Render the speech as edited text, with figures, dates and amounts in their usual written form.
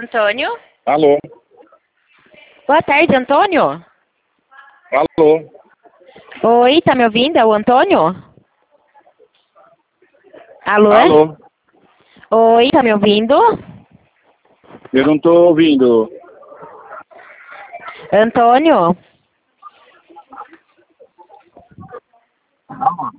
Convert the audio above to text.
Antônio? Alô? Boa tarde, Antônio? Alô? Oi, tá me ouvindo? É o Antônio? Alô? Alô? Oi, tá me ouvindo? Eu não tô ouvindo. Antônio?